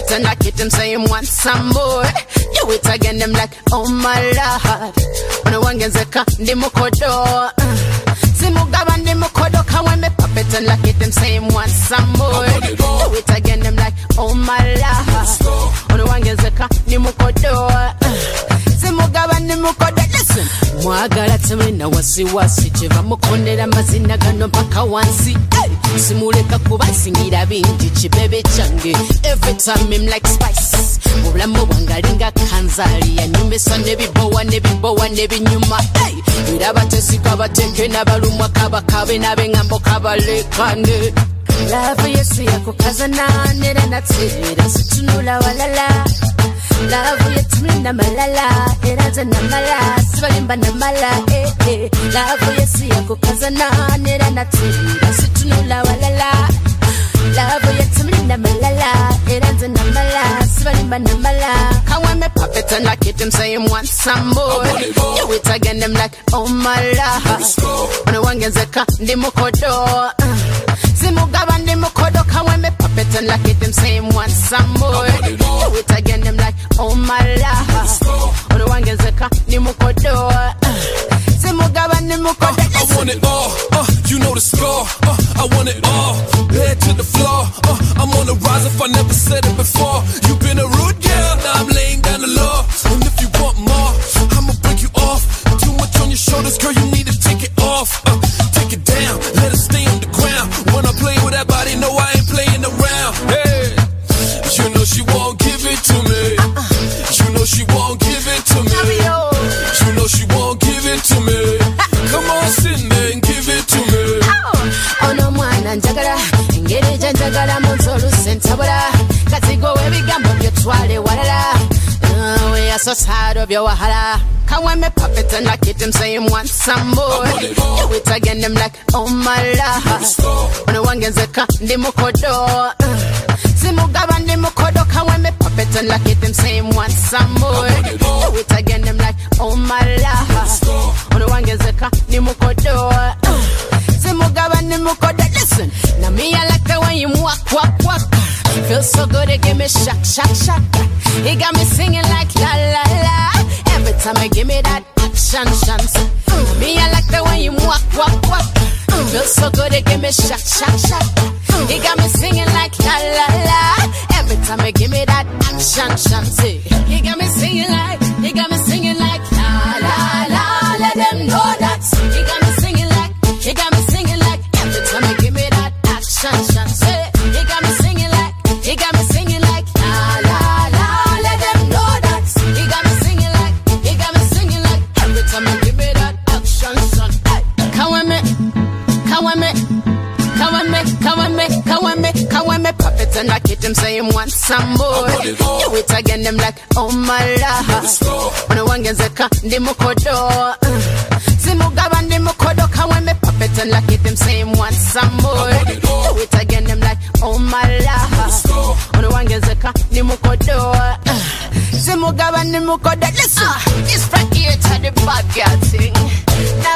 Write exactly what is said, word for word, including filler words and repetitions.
it and knock it, them say him want some more. Do it again, them like, oh my lord. When the one gets a car, the mukodo. Simugaba, the mukodo, come when me pop it and knock it, them say him want some more. Do it again, them like, oh my lord. When the one gets a car, the mukodo. Simugaba, the mukodo. Listen, mwagala temena wasi wasi chiva mukondera mazina gano mpaka wansi. Simuleka kuba singira bingi chibebe change. Every time him like spice. Mubulamu wangalinga kanzali ya nyumesa nebibowa nebibowa nebinyuma. Iraba tesika bateke nabalumwa kaba kabe nabengambo kabalekane. Love yesu yako kazana nera natira situnula walala. Love yetu mlinda malala eraza na mala sibalimba na mala eh eh. Love yesu yako kazana nera natira situnula walala. Love yetu mlinda malala eraza na mala sibalimba na mala. Come when me pop it and knock it, them say him want some more. Do it again, them like, oh my lord. When the one gets a car, the mukodo. Simugaba, the mukodo. Come when me pop it and knock it, them say him want some more. Do it again, them like, oh my lord. When the one gets a car, the mukodo. Simugaba, the mukodo. I want it all, uh, you know the score, uh, I want it all, head to the floor, uh, I'm on the rise if I never said it before. You've been a rude girl, now I'm laying down the law. And if you want more, I'ma break you off. Too much on your shoulders, girl, you need to take it off. uh, Take it down, let it stay on the ground. When I play with that body, no I ain't playing around. Hey, you know she won't give it to me. You know she won't give it to me. You know she won't give it to me. Come on, sit there and give it to me. Oh no mwana njagala engeri janjagala munzolu sentabula katigo webigambo byotwale walala. Uh, we are so tired of your wahala. Come when me pop it and knock it, them say him want some more. Do it again, them like, oh my lord. When the one gets a car, the mukodo. Simugaba, the mukodo. Come when me pop it and knock it, them say him want some more. Do it again, them like, oh my lord. When the one gets a car, the mukodo. Simugaba, the mukodo. Listen, now me I like the way you walk, walk, walk. Feels so good, it give me shock, shock, shock. He got me singing like la la la. Every time I give me that action, chance. Uh, me I like the way you walk, walk, walk. Uh, feels so good, it give me shock, shock, shock. Uh, he got me singing like la la la. Every time I give me that action, chance. He got me singing like, he got me singing like la la la. Let them know that. He got me singing like, he got me singing like. Every time I give me that action, chance. He got me singing like, he got me singing like la la la. Let them know that. He got me singing like, he got me singing like. Every time I give me that action, son. Hey, come with me, come with me, come with me, come with me, come with me, come with me. Pop it and knock it, them say him want some more. Do it again, them like, oh my lord. When the one gets a car, the mukodo. Simugaba, the mukodo. Come with me, pop it and knock it, them say him want some more. Do it again, them like, oh my lord. When the one gets a car, the mukodo. Simugaba, the mukodo. Listen, this right here to the bad girl thing. Now